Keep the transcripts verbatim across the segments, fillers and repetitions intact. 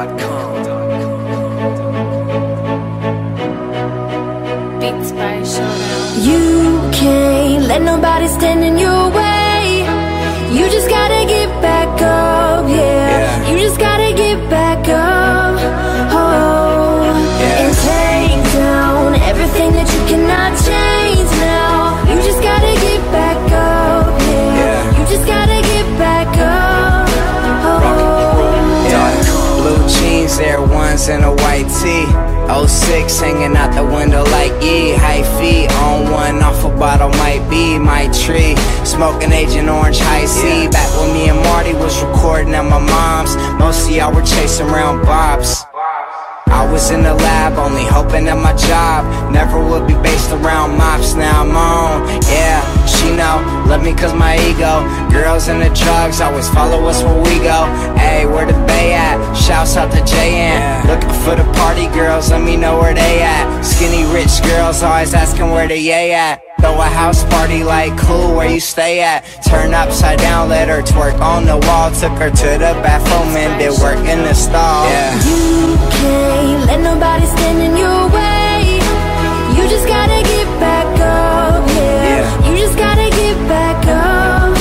dot com. Beats by Showdown. You can't let nobody stand in your way. You just gotta get back up, yeah, yeah. You just gotta get back up, oh, yeah. And take down everything that you cannot change now. You just gotta get back up, yeah, yeah. You just gotta get back up, oh, yeah. Blue jeans, Air Ones, and a white tee. oh six hanging out the window like ye. High feet on one, off a bottle might be my tree. Smoking Agent Orange High C. Back when me and Marty was recording at my mom's. Most of y'all were chasing around bobs. I was in the lab, only hoping that my job never would be based around mops. Now I'm on, yeah, she know, love me cause my ego. Girls and the drugs always follow us where we go. Ayy, where the bay at? Shouts out to J N. Looking for the party girls, let me know where they at. Skinny rich girls always asking where the yay at. Throw a house party like cool, where you stay at? Turn upside down, let her twerk on the wall. Took her to the bathroom and did work in the stall, yeah. You can't let nobody stand in your way. You just gotta get back up, yeah, yeah. You just gotta get back up,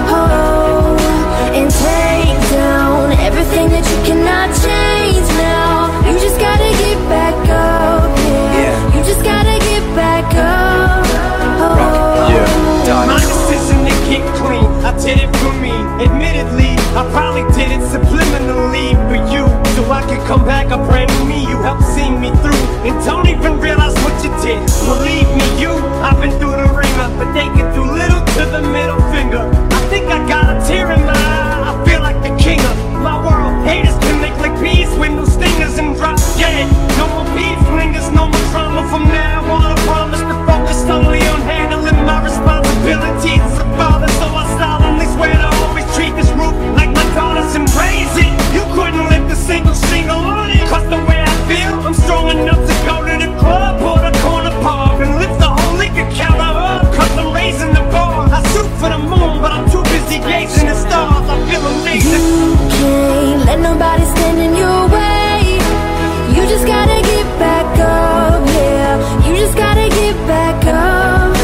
oh, and take down everything that you cannot change now. You just gotta get back up, yeah, yeah. You just gotta get back up, oh, yeah. My decision to get clean, I did it for me. Admittedly, I probably did it subliminally for you, so I could come back a brand new me. You helped see me through, and don't even realize what you did. Believe me, you, I've been through the ringer, but they can do little to the middle finger. I think I got a tear in my eye, I feel like the king of my world. Haters can make like bees with no stingers and drop dead. No more beef flingers, no more drama from now on. I promise to focus only on handling my responsibilities as a father, so I solemnly swear to always treat this roof like my daughters and raise it. You couldn't lift a single shingle on it, cause the way I feel, I'm strong enough to go to the club or the corner pub and lift the whole liquor counter up, cause I'm raising the bar. I shoot for the moon, but I'm too busy gazing at stars. I feel amazing. You can't let nobody stand in your way. You just gotta get back up, yeah. You just gotta get back up,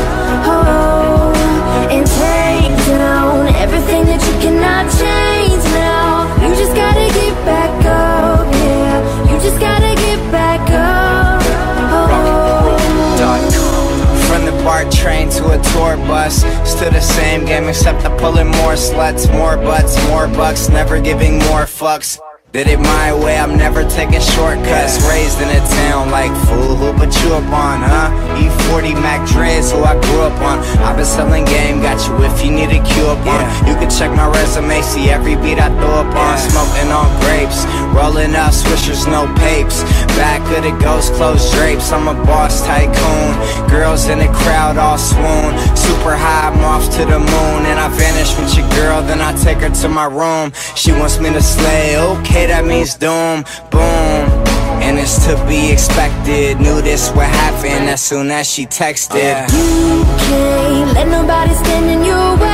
oh, and take down everything that you cannot change now. You just gotta get back up, yeah. You just gotta get back up, oh. From the BART train to a tour bus, still the same game except I'm pulling more sluts, more butts, more bucks, never giving more fucks. Did it my way, I'm never taking shortcuts. Raised in a town like, fool, who put you up on, huh? E forty Mac Dre's who I grew up on. I've been selling game, got you if you need a cue up on. You can check my resume, see every beat I throw up on. Smoking on grapes, rolling up swishers, no papes. Back of the ghost closed drapes, I'm a boss tycoon. Girls in the crowd all swoon. Super high, I'm off to the moon. And I vanish with your girl, then I take her to my room. She wants me to slay, okay, that means doom, boom. And it's to be expected. Knew this would happen as soon as she texted. You can't let nobody stand in your way.